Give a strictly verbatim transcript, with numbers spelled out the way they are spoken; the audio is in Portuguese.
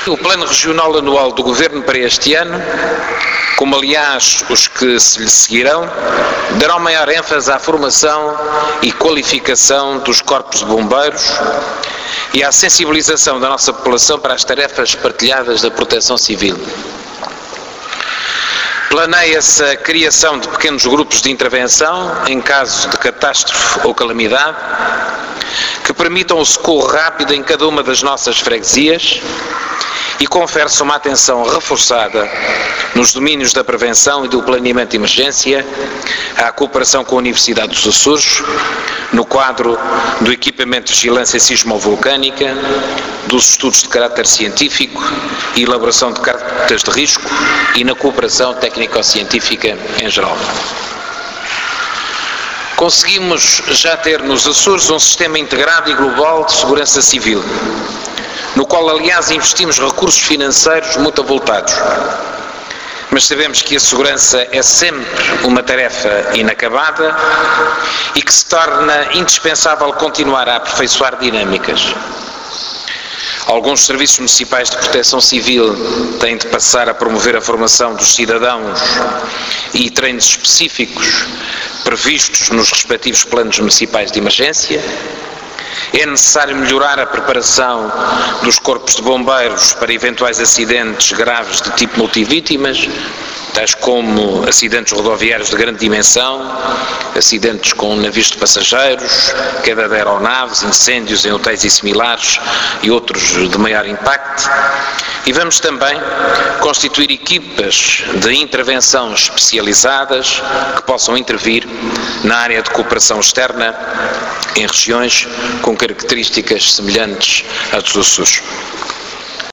O Plano Regional Anual do Governo para este ano, como aliás os que se lhe seguirão, darão maior ênfase à formação e qualificação dos corpos de bombeiros e à sensibilização da nossa população para as tarefas partilhadas da proteção civil. Planeia-se a criação de pequenos grupos de intervenção em caso de catástrofe ou calamidade, que permitam o socorro rápido em cada uma das nossas freguesias e confere-se uma atenção reforçada nos domínios da prevenção e do planeamento de emergência, à cooperação com a Universidade dos Açores, no quadro do equipamento de vigilância sismovolcânica, dos estudos de caráter científico e elaboração de cartas de risco e na cooperação técnico-científica em geral. Conseguimos já ter nos Açores um sistema integrado e global de segurança civil, no qual, aliás, investimos recursos financeiros muito avultados. Mas sabemos que a segurança é sempre uma tarefa inacabada e que se torna indispensável continuar a aperfeiçoar dinâmicas. Alguns serviços municipais de proteção civil têm de passar a promover a formação dos cidadãos e treinos específicos previstos nos respectivos planos municipais de emergência. É necessário melhorar a preparação dos corpos de bombeiros para eventuais acidentes graves de tipo multivítimas, tais como acidentes rodoviários de grande dimensão, acidentes com navios de passageiros, queda de aeronaves, incêndios em hotéis e similares e outros de maior impacto. E vamos também constituir equipas de intervenção especializadas que possam intervir na área de cooperação externa em regiões com características semelhantes às dos Açores.